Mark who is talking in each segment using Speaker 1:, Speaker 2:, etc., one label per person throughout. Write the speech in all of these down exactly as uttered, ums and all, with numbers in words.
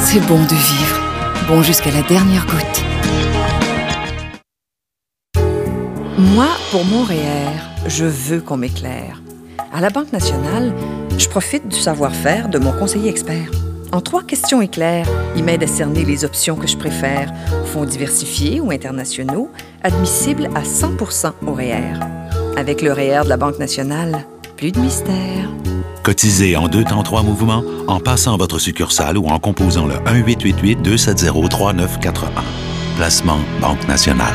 Speaker 1: C'est bon de vivre. Bon jusqu'à la dernière goutte. Moi, pour mon R E E R, je veux qu'on m'éclaire. À la Banque nationale, je profite du savoir-faire de mon conseiller expert. En trois questions éclairs, il m'aide à cerner les options que je préfère. Fonds diversifiés ou internationaux, admissibles à cent pour cent au R E E R. Avec le R E E R de la Banque nationale, plus de mystère.
Speaker 2: Cotisez en deux temps trois mouvements en passant à votre succursale ou en composant le un huit huit huit deux sept zéro trois neuf quatre un. Placement Banque nationale.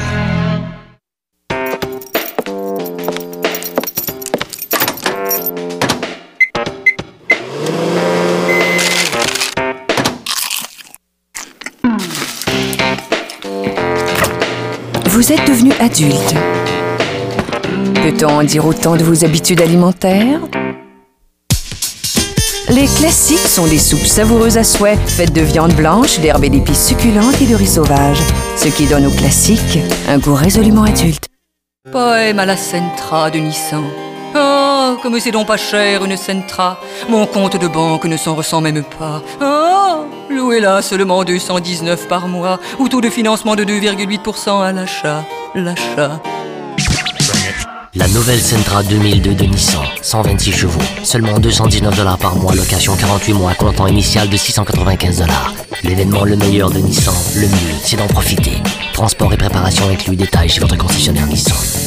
Speaker 1: Vous êtes devenu adulte. Peut-on en dire autant de vos habitudes alimentaires? Les classiques sont des soupes savoureuses à souhait, faites de viande blanche, d'herbes et d'épices succulentes et de riz sauvage, ce qui donne aux classiques un goût résolument adulte. Poème à la Sentra de Nissan. Oh, comme c'est donc pas cher une Sentra. Mon compte de banque ne s'en ressent même pas. Oh, louez-la seulement deux cent dix-neuf par mois, ou taux de financement de deux virgule huit pour cent à l'achat. L'achat.
Speaker 3: La nouvelle Sentra deux mille deux de Nissan, cent vingt-six chevaux, seulement deux cent dix-neuf dollars par mois, location quarante-huit mois, comptant initial de six cent quatre-vingt-quinze dollars. L'événement le meilleur de Nissan, le mieux, c'est d'en profiter. Transport et préparation inclus, détails chez votre concessionnaire Nissan.